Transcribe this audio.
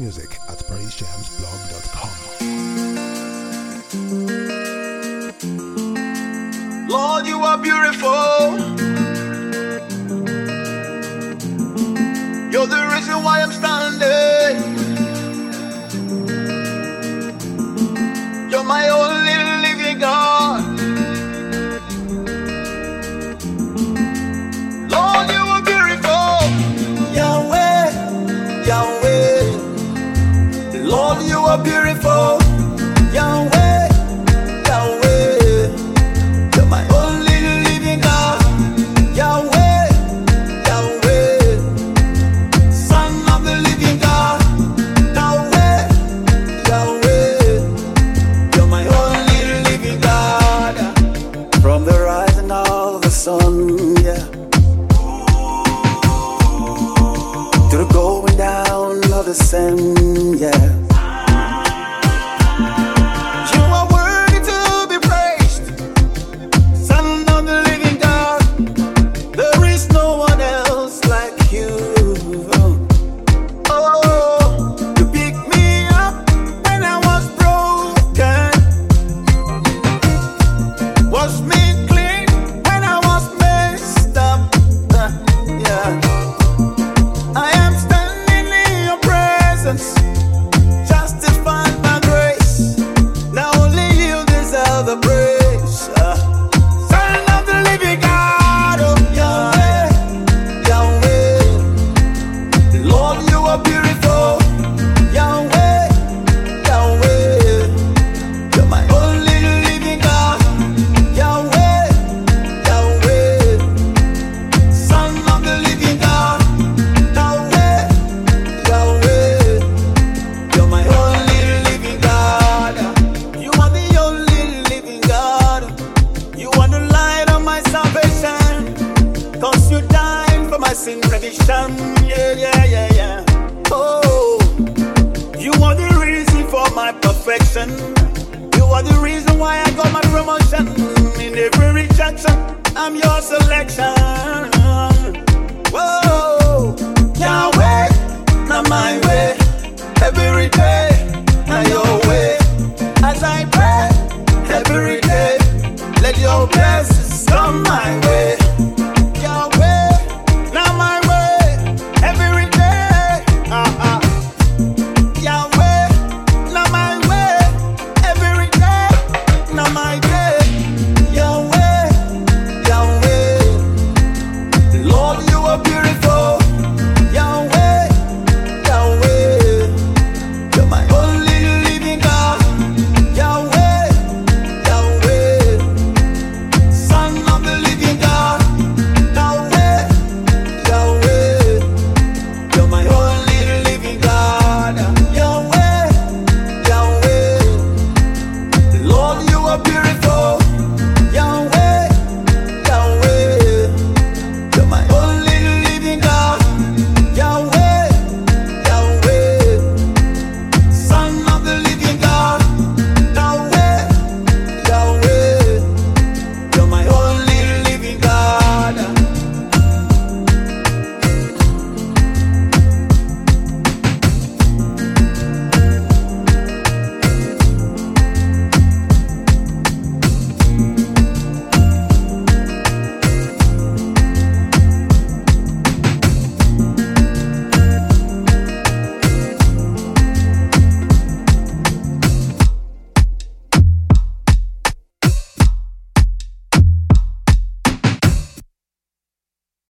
music at praisejamsblog.com. Lord, you are beautiful. You're the reason why I'm standing. You're my only living God. Lord, you are beautiful. Yahweh, Yahweh. Lord, you are beautiful. Yahweh, Yahweh. You're my only living God. Yahweh, Yahweh. Son of the living God. Yahweh, Yahweh. You're my only living God. From the rising of the sun, yeah, to the going down of the sun, yeah. You are worthy to be praised, Son of the living God. There is no one else like you. Oh, you picked me up when I was broken, washed me clean when I was messed up. Yeah, I am standing in your presence, justified by grace. Now only you deserve the praise. Son of the living God, oh Yahweh, Yahweh. Lord, you are beautiful. Yahweh, Yahweh. You're my only living God. Yahweh, Yahweh. Son of the living God. Yahweh, Yahweh. You're my only living God. You are the only living God. You are the light of my salvation. 'Cause you died for my sin remission. Yeah, yeah, yeah, yeah. Oh, you are the reason for my perfection. You are the reason why I got my promotion. In every rejection, I'm your selection. Whoa, Yahweh.